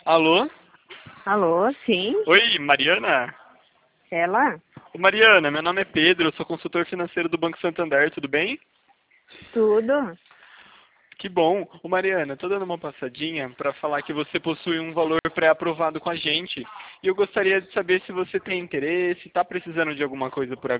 Alô? Alô, sim? Oi, Mariana? Ela? Ô, Mariana, meu nome é Pedro, eu sou consultor financeiro do Banco Santander, tudo bem? Tudo? Que bom. Ô, Mariana, tô dando uma passadinha para falar que você possui um valor pré-aprovado com a gente. E eu gostaria de saber se você tem interesse, tá precisando de alguma coisa por agora.